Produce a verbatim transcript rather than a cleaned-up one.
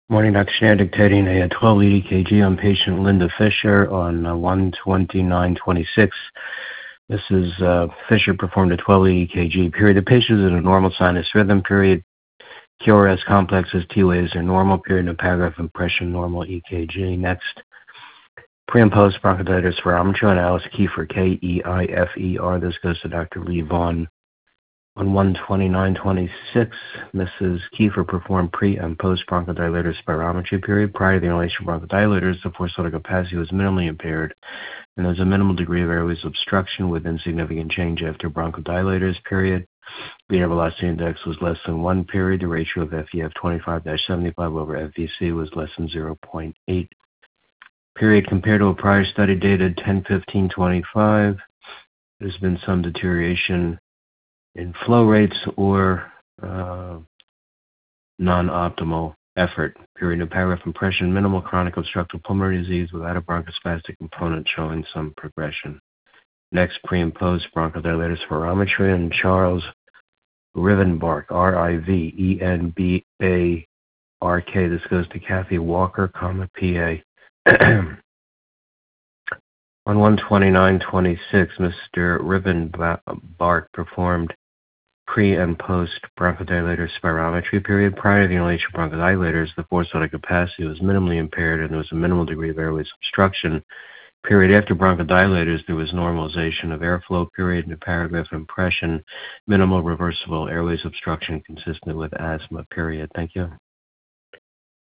Morning, Doctor Schneider, dictating a twelve lead E K G on patient Linda Fisher on uh, one twenty-nine twenty-six. Missus Uh, Fisher performed a twelve lead E K G. Period. The patient is in a normal sinus rhythm. Period. Q R S complexes, T waves are normal. Period. No paragraph impression. Normal E K G. Next. Pre and post bronchodilator spirometry on Alice Kiefer, K E I F E R. This goes to Doctor Lee Vaughn. On one twenty-nine twenty-six, Missus Kiefer performed pre and post bronchodilator spirometry. Period. Prior to the inhalation of bronchodilators, the forced capacity was minimally impaired, and there was a minimal degree of airways obstruction with insignificant change after bronchodilators. Period. The air velocity index was less than one. Period. The ratio of F E F twenty-five seventy-five over F V C was less than zero point eight. Period. Compared to a prior study dated ten fifteen twenty-five, there's been some deterioration in flow rates or uh, non-optimal effort. Period. No paragraph impression. Minimal chronic obstructive pulmonary disease without a bronchospastic component showing some progression. Next, pre and post bronchodilator spirometry and Charles Rivenbark, R I V E N B A R K. This goes to Kathy Walker, comma P A. On one twenty-nine twenty-six, Mister Rivenbark performed pre and post bronchodilator spirometry. Period. Prior to the inhalation of bronchodilators, the forced vital capacity was minimally impaired and there was a minimal degree of airways obstruction. Period. After bronchodilators, there was normalization of airflow. Period. No paragraph impression. Minimal reversible airways obstruction consistent with asthma. Period. Thank you.